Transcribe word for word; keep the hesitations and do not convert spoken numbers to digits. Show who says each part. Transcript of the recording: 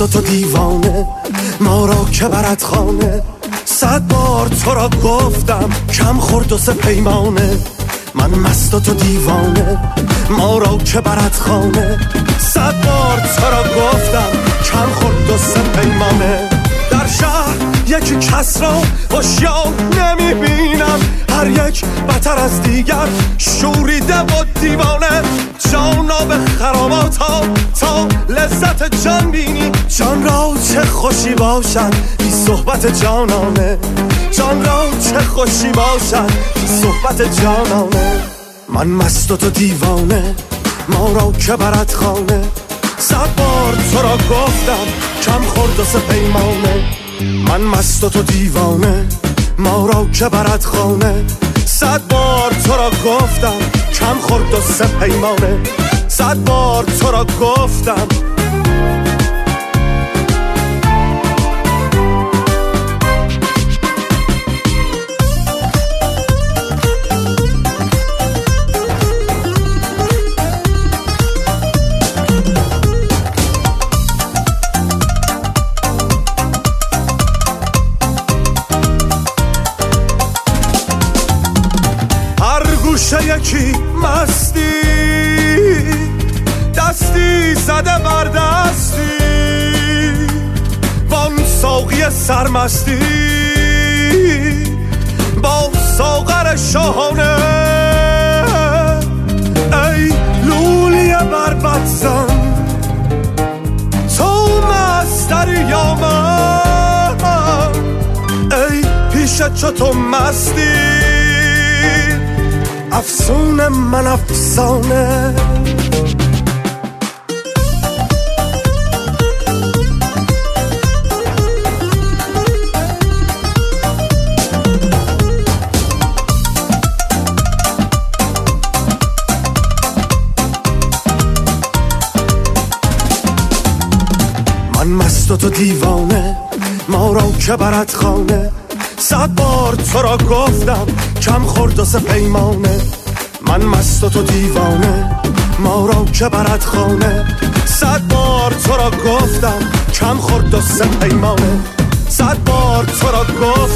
Speaker 1: و تو دیوانه، ما را که برد خانه. صد بار تو را گفتم کم خورد و سه پیمانه. من مست و تو دیوانه، ما را که برد خانه. صد بار تو را گفتم کم خورد و سه پیمانه. در شهر یکی کس را هوشیار نمیبینم، هر یک بتر از دیگر شوریده و دیوانه. جانا به خراباتا تا لذت جان بینی، جان را چه خوشی باشد بی صحبت جانانه. جان را چه خوشی باشد بی صحبت جانانه. من مست و تو دیوانه، ما را که برد خانه. صد بار تو را گفتم کم خورد و سه پیمانه. من مست و تو دیوانه، ما را که برد خانه. صد بار تو را گفتم کم خورد و سه پیمانه. صد بار تو را گفتم. یکی مستی دستی زده بر دستی، وان ساقی سرمستی با ساغر شاهانه. ای لولی بربط زن تو مستری یا من، ای پیش چو تو مستی افسون من افسانه. من مست و تو دیوانه، ما را که برد خانه. صد بار تو را گفتم کم خورد و سه پیمانه. من مست و تو دیوانه، ما را که برد خانه. صد بار تو را گفتم کم خورد و سه پیمانه. صد بار تو را گفتم